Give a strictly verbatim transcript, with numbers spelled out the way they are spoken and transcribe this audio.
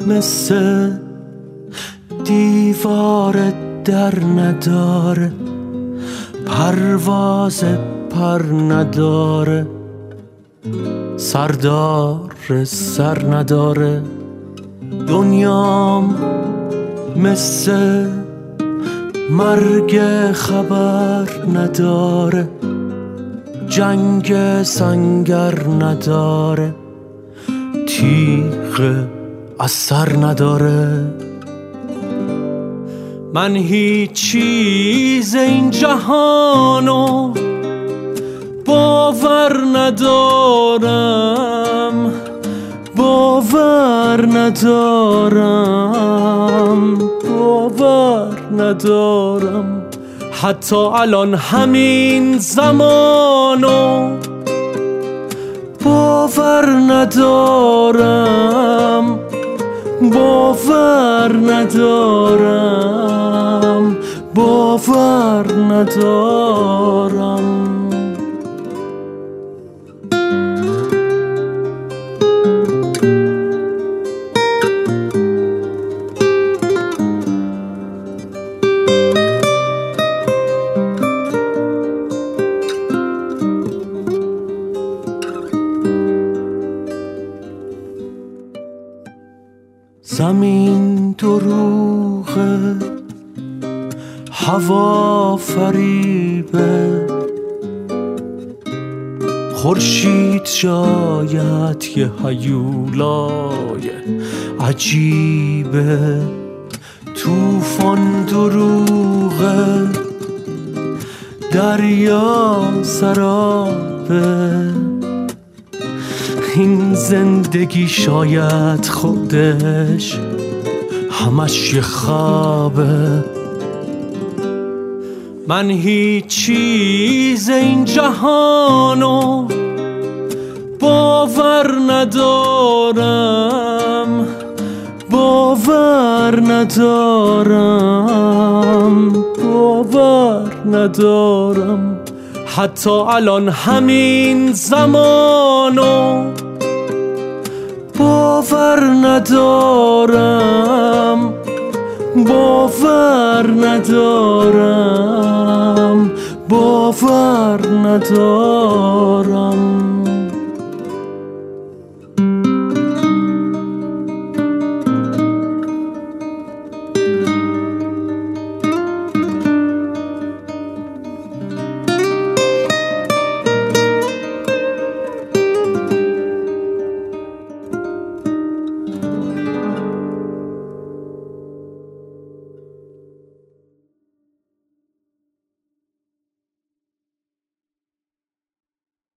مثل دیوار در نداره، پرواز پر نداره، سردار سر نداره. دنیام مثل مرگ خبر نداره، جنگ سنگر نداره، تیغ اثر نداره. من هیچ چیز این جهانو باور ندارم، باور ندارم، باور ندارم. حتی الان همین زمانو باور ندارم، باور ندارم، باور ندارم. زمین دروغه، هوا فریبه، خورشید شاید یه هیولای عجیبه، طوفان دروغه، دریا سرابه، این زندگی شاید خودش همش یه خوابه. من هیچ چیز این جهانو باور ندارم، باور ندارم، باور ندارم. حتی الان همین زمانو باور ندارم، باور ندارم، باور ندارم.